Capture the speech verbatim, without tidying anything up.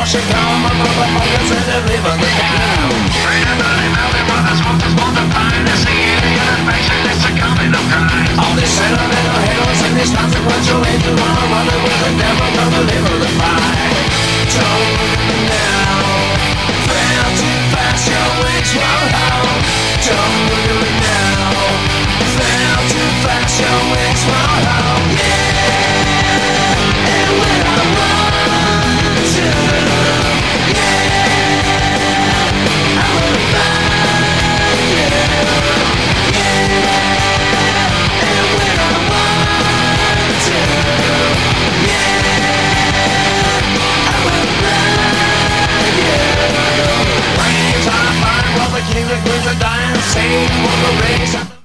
should come, my motherfuckers and they live on the town. Straight up on the mountain where the smoke is more than fine. It's the alien invasion, it's a coming of crime. All these sentimental heroes and these consequential angels wanna run it with the devil, come deliver the fight. Don't look at me now, fail too fast, your wings won't hold. Don't look at me now, fail too fast, your wings won't hold. Yeah, and when I want to, yeah, I will find you. Yeah, and when I want to, yeah, I will find you. Brains on fire while the king and queens are dying. Satan will the race.